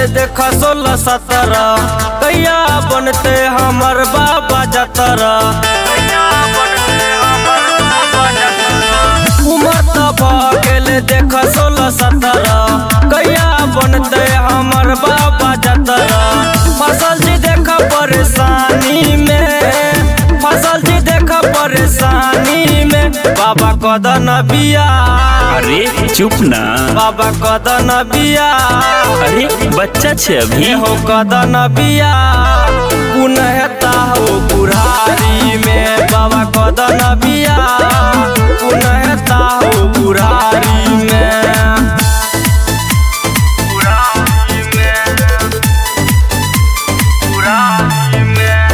देखा 16-17 कैया बनते हमर बाबा जतरा। उमर तब गेले देखा 16-17 कैया बनते हमर बाबा जतरा। फसल जी देखा परेशानी में, फसल जी देखा परेशानी में, बाबा कदन बिया। अरे चुप ना, बाबा कदन बिया। अरे बच्चा छे अभी हो कदन बिया पुनहता हो बुढ़ारी में। बाबा कदन बिया पुनहता हो बुढ़ारी में। बुढ़ारी में, बुढ़ारी में।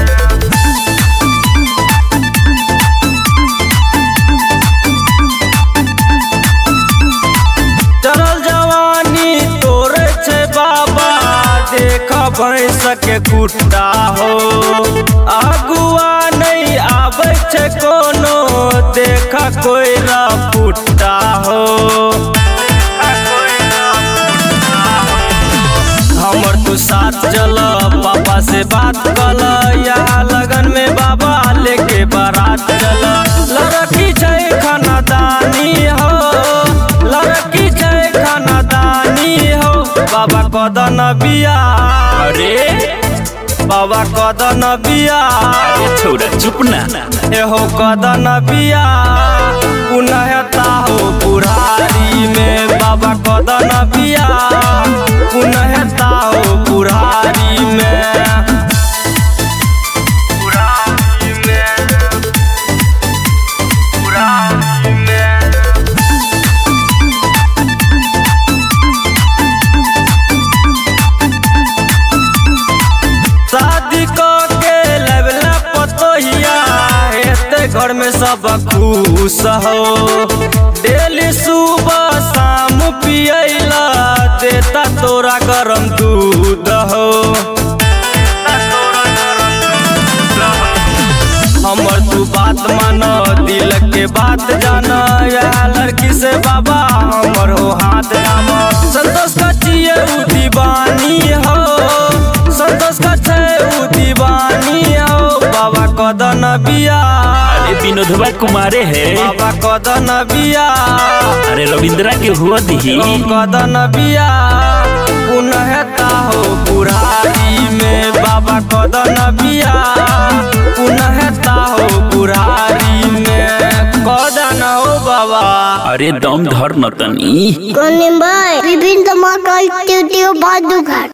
चरल जवानी तोरे छे बाबा देख भैंस के कुट्टा हो। अगुआ नहीं आवे छे कोनो देख कोई पुट्टा हो। हमर तू साथ चल पापा से बात कल, यहाँ लगन में बाबा लेके बारात चल। लड़की छै खानदानी हो, लड़की छै खानदानी हो, बाबा कदन बिया। अरे बाबा कदन बिया। अरे छोड़ा चुप ना, एहो कदन बिया पुनहता हो बुढ़ारी में। बाबा कदन बिया पुनहता हो बुढ़ारी में। बुढ़ारी में, बुढ़ारी में। शादी के लेवला पतोहिया हेते घर में सब खुश हो। डेली सुबह शाम पियला देता तोरा गरम दूध हो। हमर तू बात मानो दिल के बात जाना, यह लड़की से बाबा हमर हो हाथ जामा। संतोष का चाहिए उ दीवानी हो, संतोष का उ दीवानी हो, बाबा कदन बिया। अरे विनोदवा कुमारे है, बाबा कदन बिया। अरे रविंद्रा के हुआ दी कदन बिया पुनहता हो बुढ़ारी में। बाबा कदन बिया पुनहता हो बुढ़ारी में। कदन हो बाबा। अरे दम धर न तनी विभिन्न धमाका स्टूडियो बादुघाट।